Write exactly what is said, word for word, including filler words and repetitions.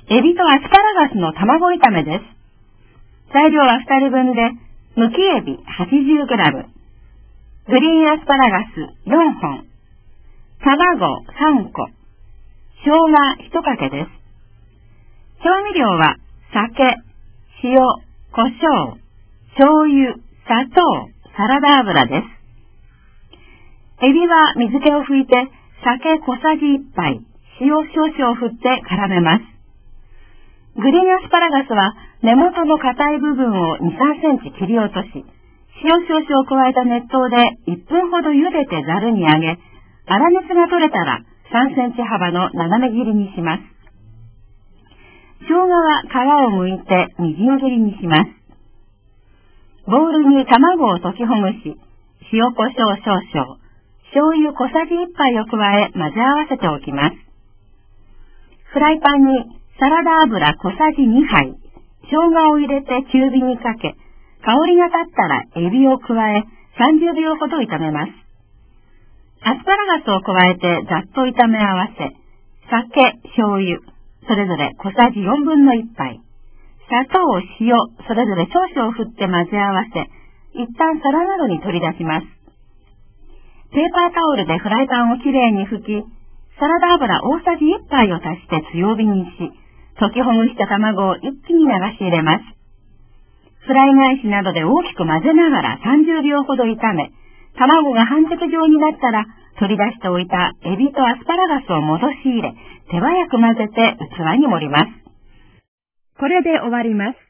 エビとアスパラガスの卵炒めです。材料はふたりぶんで、むきエビ はちじゅうグラム、グリーンアスパラガスよんほん、卵さんこ、生姜いちかけです。調味料は酒、塩、胡椒、醤油、砂糖、サラダ油です。エビは水気を拭いて、酒小さじいっぱい、塩少々振って絡めます。グリーンアスパラガスは根元の硬い部分をに、さんセンチ切り落とし、塩少々加えた熱湯でいっぷんほど茹でてざるに上げ、粗熱が取れたらさんセンチ幅の斜め切りにします。生姜は皮をむいてみじん切りにします。ボウルに卵を溶きほぐし、塩コショウ少々、醤油小さじいっぱいを加え混ぜ合わせておきます。フライパンにサラダ油小さじにはい、生姜を入れて中火にかけ、香りが立ったらエビを加えさんじゅうびょうほど炒めます。アスパラガスを加えてざっと炒め合わせ、酒、醤油、それぞれ小さじよんぶんのいっぱい、砂糖、塩、それぞれ少々振って混ぜ合わせ、一旦皿などに取り出します。ペーパータオルでフライパンをきれいに拭き、サラダ油大さじいっぱいを足して強火にし、溶きほぐした卵を一気に流し入れます。フライ返しなどで大きく混ぜながらさんじゅうびょうほど炒め、卵が半熟状になったら、取り出しておいたエビとアスパラガスを戻し入れ、手早く混ぜて器に盛ります。これで終わります。